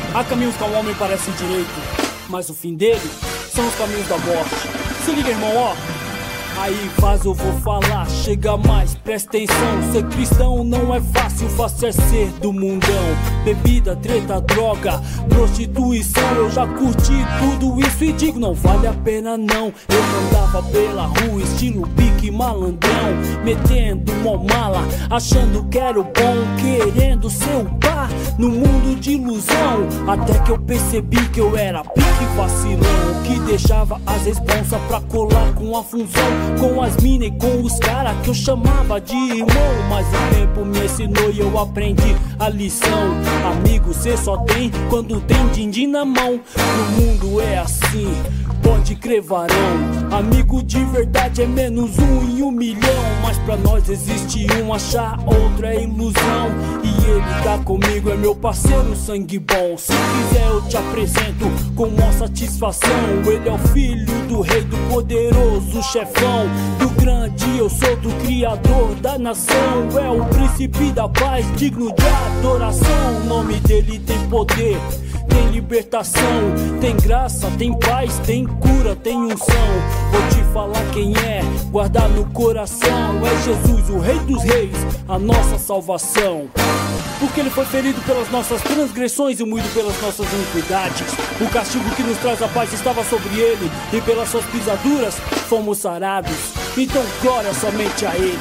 Há caminhos que ao homem parecem direito, mas o fim dele são os caminhos da morte. Se liga, irmão, ó. Aí faz, eu vou falar, chega mais, presta atenção. Ser cristão não é fácil, fácil é ser do mundão. Bebida, treta, droga, prostituição. Eu já curti tudo isso e digo, não vale a pena não. Eu andava pela rua, estilo pique malandrão, metendo mó mala, achando que era o bom, querendo ser o par no mundo de ilusão. Até que eu percebi que eu era pique vacilão, que deixava as responsas pra colar com a função, com as mina e com os cara que eu chamava de irmão. Mas o tempo me ensinou e eu aprendi a lição. Amigo cê só tem quando tem din-din na mão. No mundo é assim, pode crer, varão. Amigo de verdade é menos um em 1 milhão. Mas pra nós existe um, achar outro é ilusão. E ele tá comigo, é meu parceiro, sangue bom. Se quiser eu te apresento com maior satisfação. Ele é o filho do rei, do poderoso chefão, do grande eu sou, do criador da nação. É o príncipe da paz, digno de adoração. O nome dele tem poder, tem libertação, tem graça, tem paz, tem cura, tem unção. Vou te falar quem é, guardar no coração. É Jesus, o rei dos reis, a nossa salvação. Porque ele foi ferido pelas nossas transgressões e moído pelas nossas iniquidades. O castigo que nos traz a paz estava sobre ele, e pelas suas pisaduras fomos sarados. Então glória somente a ele.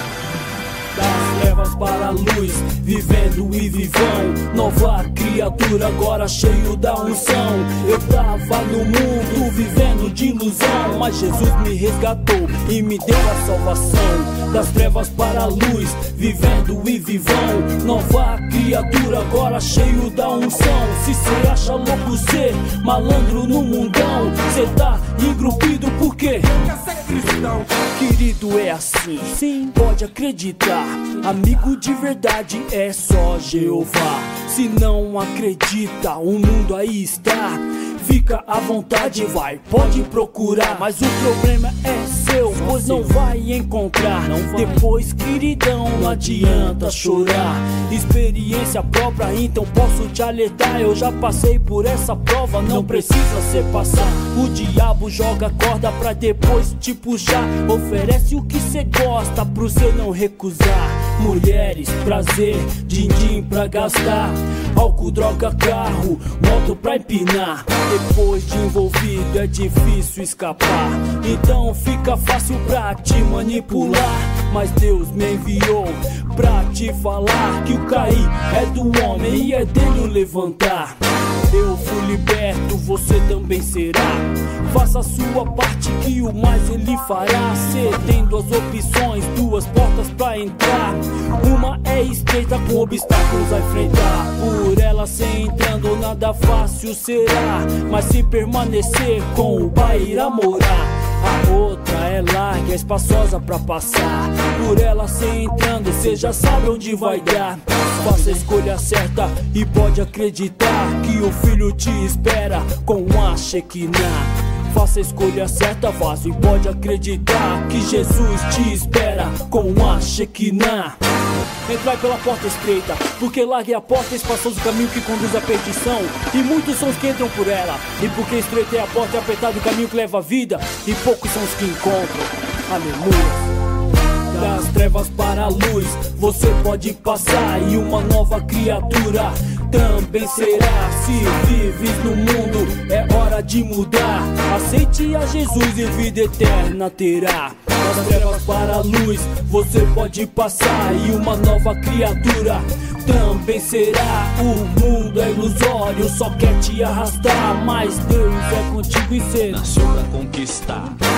Das trevas para a luz, vivendo e vivão, nova criatura agora cheio da unção. Eu tava no mundo vivendo de ilusão, mas Jesus me resgatou e me deu a salvação. Das trevas para a luz, vivendo e vivão, nova criatura agora cheio da unção. Se cê acha louco ser malandro no mundão, cê tá engrupido porque quer ser cristão. Querido, é assim, sim, pode acreditar. Amigo de verdade é só Jeová. Se não acredita, o mundo aí está. Fica à vontade, vai, pode procurar. Mas o problema é seu, pois não vai encontrar. Depois, queridão, não adianta chorar. Experiência própria, então posso te alertar. Eu já passei por essa prova, não precisa cê passar. O diabo joga corda pra depois te puxar. Oferece o que cê gosta pro cê não recusar. Mulheres, prazer, din-din pra gastar, álcool, droga, carro, moto pra empinar. Depois de envolvido é difícil escapar, então fica fácil pra te manipular. Mas Deus me enviou pra te falar que o cair é do homem e é dele o levantar. Eu fui liberto, você também será. Faça a sua parte que o mais ele fará. Cê tem duas opções, duas portas pra entrar. Uma é estreita com obstáculos a enfrentar. Por ela cê entrando nada fácil será, mas se permanecer com o Pai irá morar. A outra é larga, é espaçosa pra passar. Por ela cê entrando, cê já sabe onde vai dar. Faça a escolha certa e pode acreditar que o filho te espera com a Shekinah. Faça a escolha certa, vaso, e pode acreditar que Jesus te espera com a Shekinah. Entrai pela porta estreita, porque larga é a porta, espaçoso o caminho que conduz à perdição, e muitos são os que entram por ela. E porque estreita é a porta, é apertado o caminho que leva a vida, e poucos são os que encontram. Aleluia. Das trevas para a luz, você pode passar, e uma nova criatura também será. Se vives no mundo, é hora de mudar. Aceite a Jesus e vida eterna terá. Das trevas para a luz, você pode passar, e uma nova criatura também será. O mundo é ilusório, só quer te arrastar, mas Deus é contigo e cê nasceu pra conquistar.